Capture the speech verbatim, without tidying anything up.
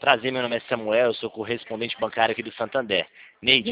Prazer, meu nome é Samuel, eu sou correspondente bancário aqui do Santander. Neide,